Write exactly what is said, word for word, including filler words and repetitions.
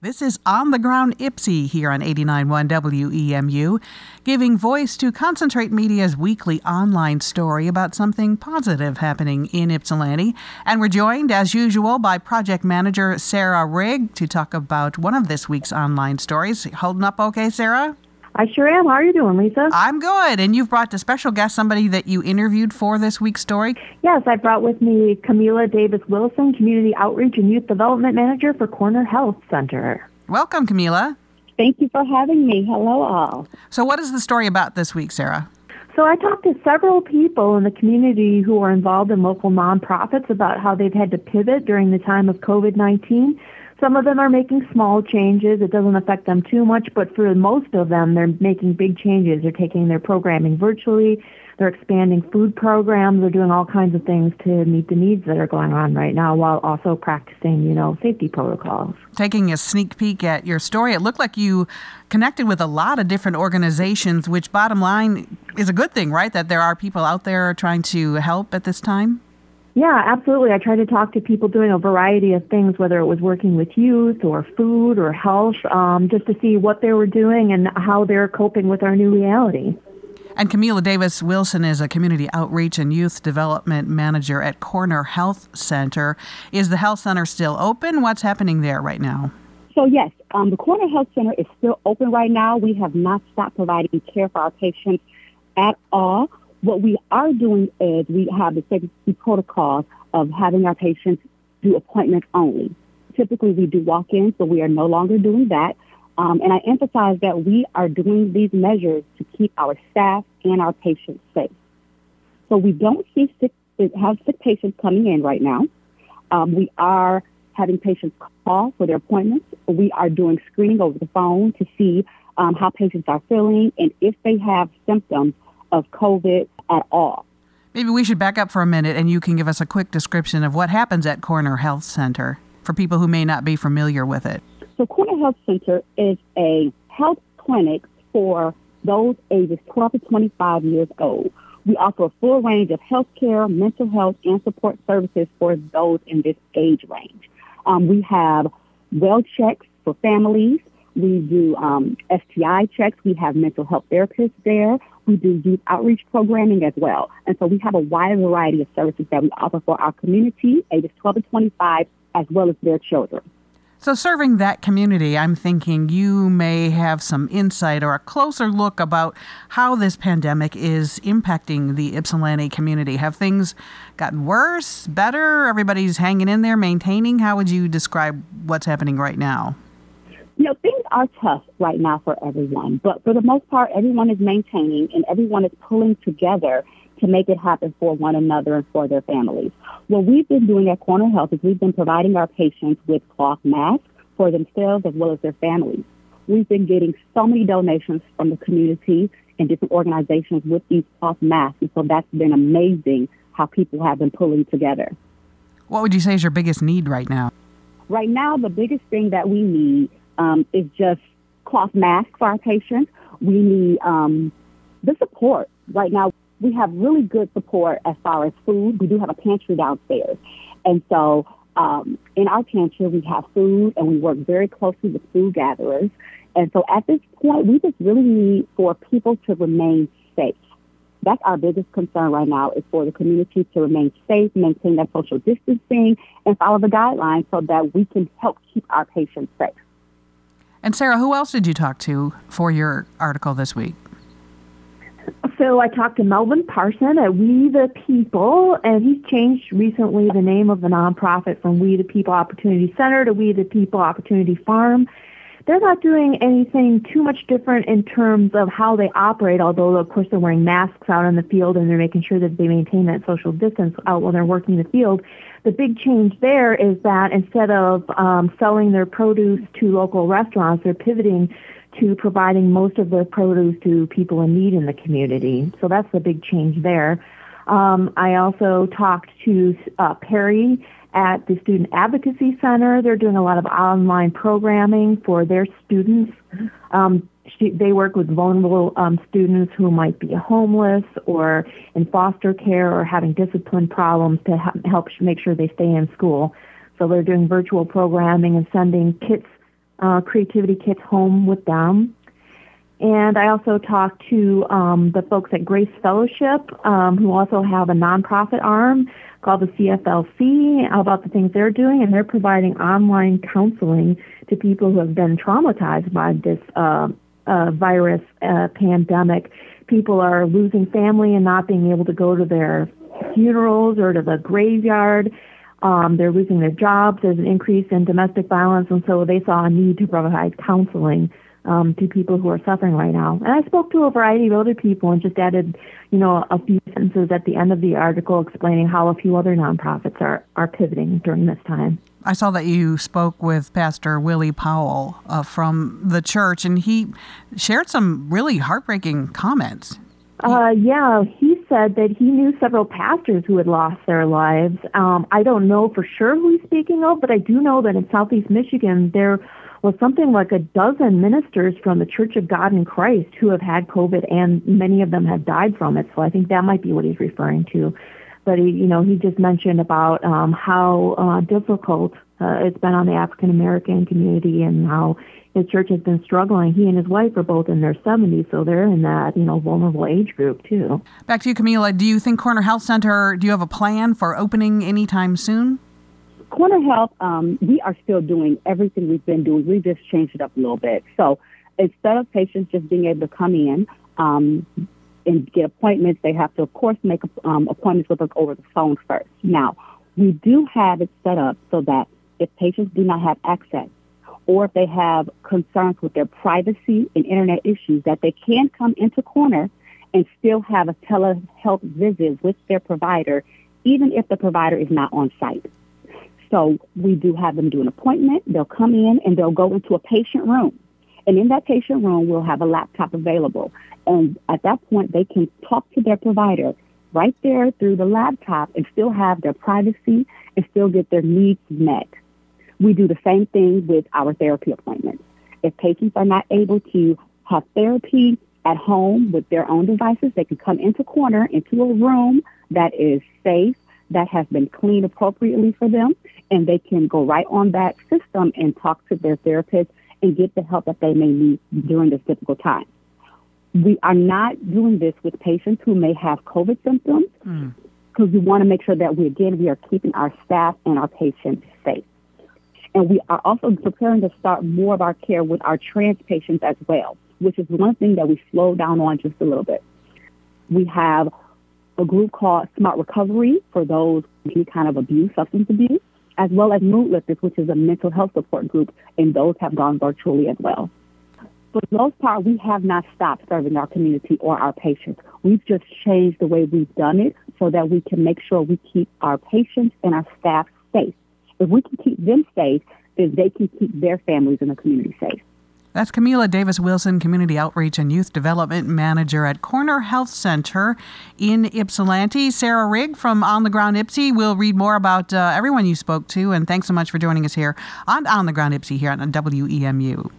This is On the Ground Ypsi here on eighty-nine point one W E M U, giving voice to Concentrate Media's weekly online story about something positive happening in Ypsilanti. And we're joined, as usual, by project manager Sarah Rigg to talk about one of this week's online stories. Holding up okay, Sarah? I sure am. How are you doing, Lisa? I'm good. And you've brought a special guest, somebody that you interviewed for this week's story? Yes, I brought with me Camila Davis Wilson, Community Outreach and Youth Development Manager for Corner Health Center. Welcome, Camila. Thank you for having me. Hello, all. So what is the story about this week, Sarah? So I talked to several people in the community who are involved in local nonprofits about how they've had to pivot during the time of covid nineteen. Some of them are making small changes. It doesn't affect them too much, but for most of them, they're making big changes. They're taking their programming virtually. They're expanding food programs. They're doing all kinds of things to meet the needs that are going on right now while also practicing, you know, safety protocols. Taking a sneak peek at your story, it looked like you connected with a lot of different organizations, which bottom line is a good thing, right? That there are people out there trying to help at this time? Yeah, absolutely. I tried to talk to people doing a variety of things, whether it was working with youth or food or health, um, just to see what they were doing and how they're coping with our new reality. And Camila Davis Wilson is a Community Outreach and Youth Development Manager at Corner Health Center. Is the health center still open? What's happening there right now? So, yes, um, the Corner Health Center is still open right now. We have not stopped providing care for our patients at all. What we are doing is we have the safety protocols of having our patients do appointments only. Typically, we do walk-ins, but we are no longer doing that. Um, and I emphasize that we are doing these measures to keep our staff and our patients safe. So we don't see sick, have sick patients coming in right now. Um, we are having patients call for their appointments. We are doing screening over the phone to see um, how patients are feeling and if they have symptoms of COVID at all. Maybe we should back up for a minute and you can give us a quick description of what happens at Corner Health Center for people who may not be familiar with it. So Corner Health Center is a health clinic for those ages twelve to twenty-five years old. We offer a full range of health care, mental health, and support services for those in this age range. Um, we have well checks for families. We do um, S T I checks. We have mental health therapists there. We do youth outreach programming as well. And so we have a wide variety of services that we offer for our community, ages twelve to twenty-five, as well as their children. So serving that community, I'm thinking you may have some insight or a closer look about how this pandemic is impacting the Ypsilanti community. Have things gotten worse, better? Everybody's hanging in there, maintaining? How would you describe what's happening right now? You know, things are tough right now for everyone, but for the most part, everyone is maintaining and everyone is pulling together to make it happen for one another and for their families. What we've been doing at Corner Health is we've been providing our patients with cloth masks for themselves as well as their families. We've been getting so many donations from the community and different organizations with these cloth masks, and so that's been amazing how people have been pulling together. What would you say is your biggest need right now? Right now, the biggest thing that we need um, is just cloth masks for our patients. We need um, the support. Right now, we have really good support as far as food. We do have a pantry downstairs. And so um, in our pantry, we have food, and we work very closely with food gatherers. And so at this point, we just really need for people to remain safe. That's our biggest concern right now, is for the community to remain safe, maintain that social distancing, and follow the guidelines so that we can help keep our patients safe. And Sarah, who else did you talk to for your article this week? So I talked to Melvin Parson at We the People, and he's changed recently the name of the nonprofit from We the People Opportunity Center to We the People Opportunity Farm. They're not doing anything too much different in terms of how they operate, although, of course, they're wearing masks out in the field and they're making sure that they maintain that social distance out while they're working in the field. The big change there is that instead of um, selling their produce to local restaurants, they're pivoting to providing most of their produce to people in need in the community. So that's the big change there. Um, I also talked to uh, Perry at the Student Advocacy Center. They're doing a lot of online programming for their students. Um, she, they work with vulnerable um, students who might be homeless or in foster care or having discipline problems to ha- help make sure they stay in school. So they're doing virtual programming and sending kits uh, creativity kits home with them. And I also talked to um, the folks at Grace Fellowship, um, who also have a nonprofit arm called the C F L C, about the things they're doing, and they're providing online counseling to people who have been traumatized by this uh, uh, virus uh, pandemic. People are losing family and not being able to go to their funerals or to the graveyard. Um, they're losing their jobs. There's an increase in domestic violence, and so they saw a need to provide counseling Um, to people who are suffering right now. And I spoke to a variety of other people and just added, you know, a few sentences at the end of the article explaining how a few other nonprofits are, are pivoting during this time. I saw that you spoke with Pastor Willie Powell uh, from the church, and he shared some really heartbreaking comments. Uh, yeah, he said that he knew several pastors who had lost their lives. Um, I don't know for sure who he's speaking of, but I do know that in Southeast Michigan, there was something like a dozen ministers from the Church of God in Christ who have had COVID, and many of them have died from it. So I think that might be what he's referring to. But he, you know, he just mentioned about um, how uh, difficult uh, it's been on the African American community and how his church has been struggling. He and his wife are both in their seventies, so they're in that, you know, vulnerable age group too. Back to you, Camila. Do you think Corner Health Center, do you have a plan for opening anytime soon? Corner Health, um, we are still doing everything we've been doing. We just changed it up a little bit. So instead of patients just being able to come in um, and get appointments, they have to, of course, make um, appointments with us over the phone first. Now, we do have it set up so that if patients do not have access or if they have concerns with their privacy and internet issues, that they can come into Corner and still have a telehealth visit with their provider, even if the provider is not on site. So we do have them do an appointment. They'll come in and they'll go into a patient room. And in that patient room, we'll have a laptop available. And at that point, they can talk to their provider right there through the laptop and still have their privacy and still get their needs met. We do the same thing with our therapy appointments. If patients are not able to have therapy at home with their own devices, they can come into Corner, into a room that is safe, that has been cleaned appropriately for them, and they can go right on that system and talk to their therapist and get the help that they may need during this difficult time. We are not doing this with patients who may have COVID symptoms because mm. we want to make sure that we, again, we are keeping our staff and our patients safe. And we are also preparing to start more of our care with our trans patients as well, which is one thing that we slowed down on just a little bit. We have a group called Smart Recovery for those with any kind of abuse, substance abuse, as well as Mood Lifters, which is a mental health support group, and those have gone virtually as well. For the most part, we have not stopped serving our community or our patients. We've just changed the way we've done it so that we can make sure we keep our patients and our staff safe. If we can keep them safe, then they can keep their families and the community safe. That's Camila Davis-Wilson, Community Outreach and Youth Development Manager at Corner Health Center in Ypsilanti. Sarah Rigg from On the Ground Ypsi will read more about uh, everyone you spoke to, and thanks so much for joining us here on On the Ground Ypsi here on W E M U.